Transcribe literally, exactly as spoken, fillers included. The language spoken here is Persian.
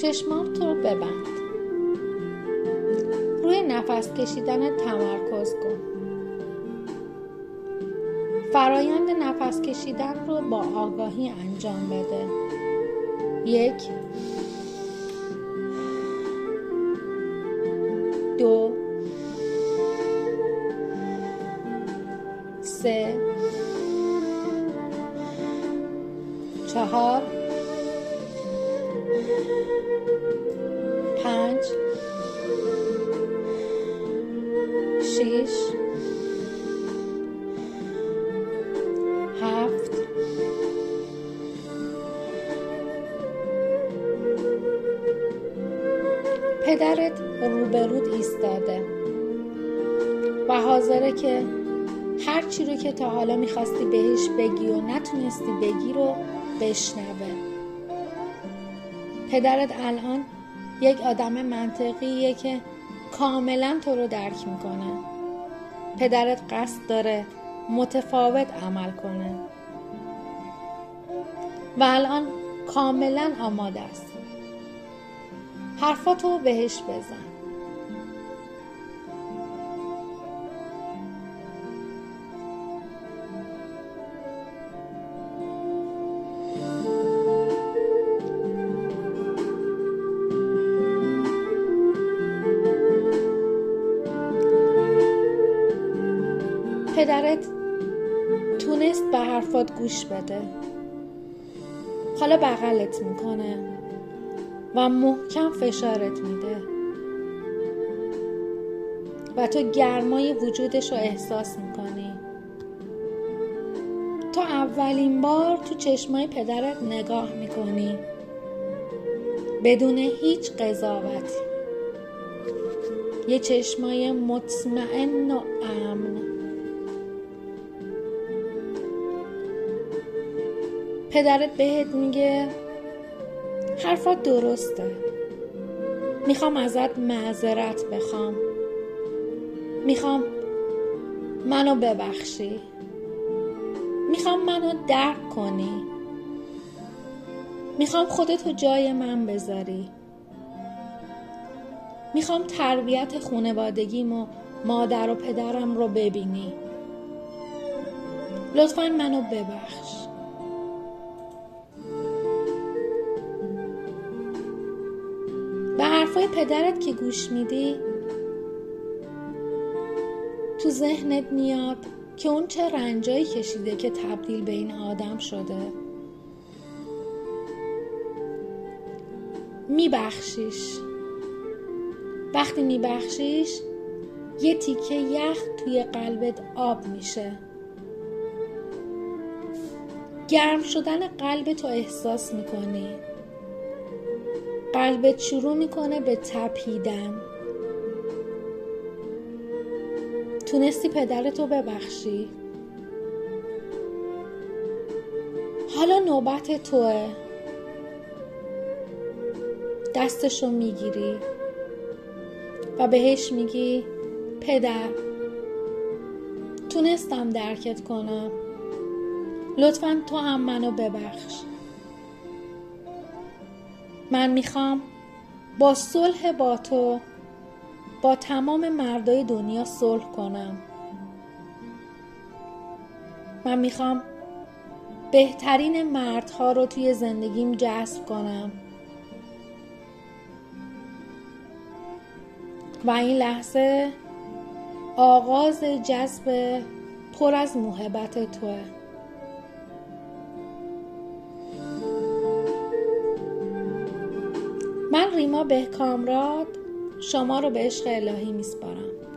چشمات رو ببند. روی نفس کشیدن تمرکز کن. فرایند نفس کشیدن رو با آگاهی انجام بده. یک، دو، سه، چهار، پنج، شش، هفت، پدرت روبرود ایستاده و حاضره که هر چی رو که تا حالا میخواستی بهش بگی و نتونستی بگی رو بشنوه. پدرت الان یک آدم منطقیه که کاملا تو رو درک میکنه. پدرت قصد داره متفاوت عمل کنه و الان کاملا آماده است. حرفاتو بهش بزن. پدرت تونست به حرفات گوش بده. حالا بغلت میکنه و محکم فشارت میده و تو گرمای وجودش رو احساس میکنی. تو اولین بار تو چشمای پدرت نگاه میکنی بدون هیچ قضاوتی. یه چشمای مطمئن و امن. پدرت بهت میگه حرفات درسته. میخوام ازت معذرت بخوام. میخوام منو ببخشی. میخوام منو درک کنی. میخوام خودتو جای من بذاری. میخوام تربیت خانوادگیم و مادر و پدرم رو ببینی. لطفاً منو ببخش. به حرفای پدرت که گوش میدی تو ذهنت میاد که اون چه رنجایی کشیده که تبدیل به این آدم شده. میبخشیش. وقتی میبخشیش یه تیکه یخ توی قلبت آب میشه. گرم شدن قلبتو احساس میکنی. قلبت شروع میکنه به تپیدن. تونستی پدرتو ببخشی. حالا نوبت توه. دستشو میگیری و بهش میگی پدر، تونستم درکت کنم. لطفاً تو هم منو ببخش. من میخوام با صلح با تو با تمام مردای دنیا صلح کنم. من میخوام بهترین مردها رو توی زندگیم جذب کنم و این لحظه آغاز جذب پر از محبت توه. من ریما بهکامراد شما رو به عشق الهی میسپارم.